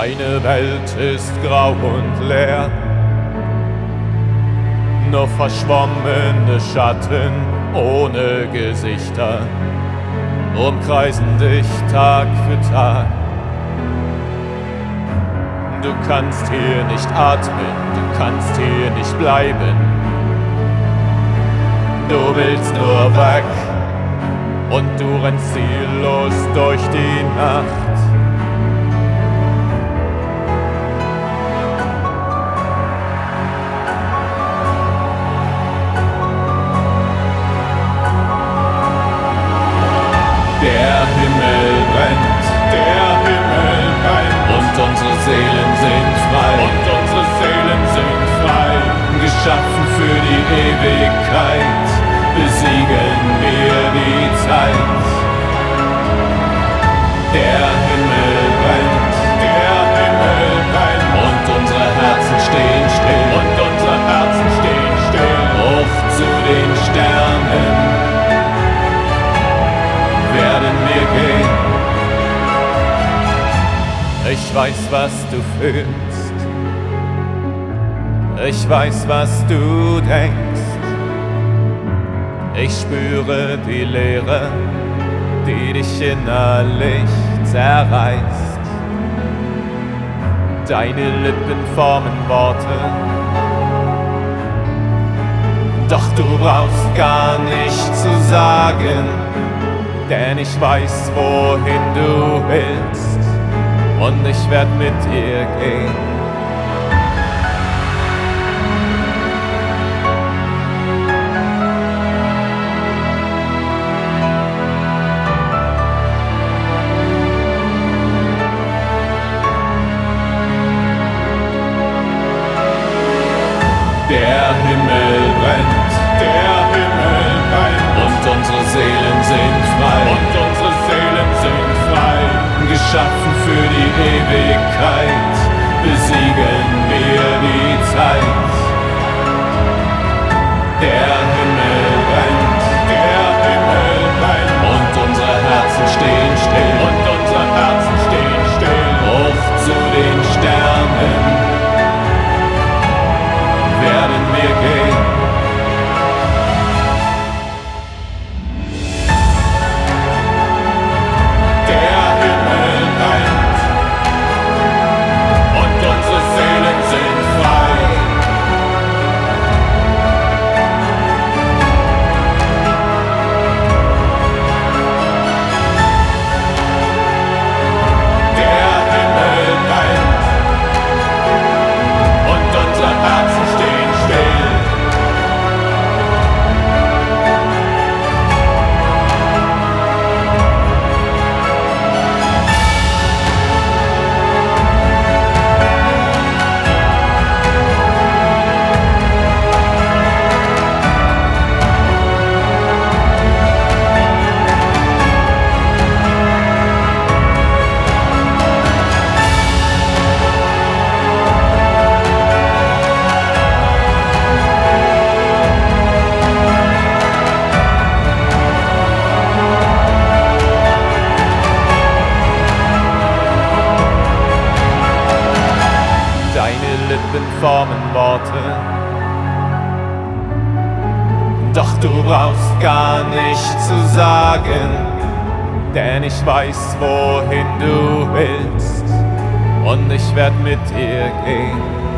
Deine Welt ist grau und leer, nur verschwommene Schatten ohne Gesichter umkreisen dich Tag für Tag. Du kannst hier nicht atmen, du kannst hier nicht bleiben. Du willst nur weg und du rennst ziellos durch die Nacht. Der Himmel brennt, der Himmel brennt, und unsere Seelen sind frei, und unsere Seelen sind frei, geschaffen für die Ewigkeit, besiegen wir die Zeit. Der Himmel brennt, der Himmel brennt, und unsere Herzen stehen still, und unsere Herzen stehen still, hoch zu den Sternen werden wir gehen. Ich weiß, was du fühlst, ich weiß, was du denkst. Ich spüre die Leere, die dich innerlich zerreißt. Deine Lippen formen Worte, doch du brauchst gar nichts zu sagen, denn ich weiß, wohin du willst, und ich werd mit dir gehen. Der Himmel brennt, der Himmel brennt, und unsere Seelen sind frei, und unsere Seelen sind frei, geschaffen für die Ewigkeit, besiegen wir die Zeit. Der Himmel brennt, der Himmel brennt, und unsere Herzen stehen still, und unsere Herzen stehen still, hoch zu den Sternen werden wir gehen. Der Himmel brennt, und unsere Seelen sind frei. Der Himmel brennt, und unsere Herzen stehen still. Deine Lippen formen Worte, doch du brauchst gar nichts zu sagen, denn ich weiß, wohin du willst, und ich werd mit dir gehen.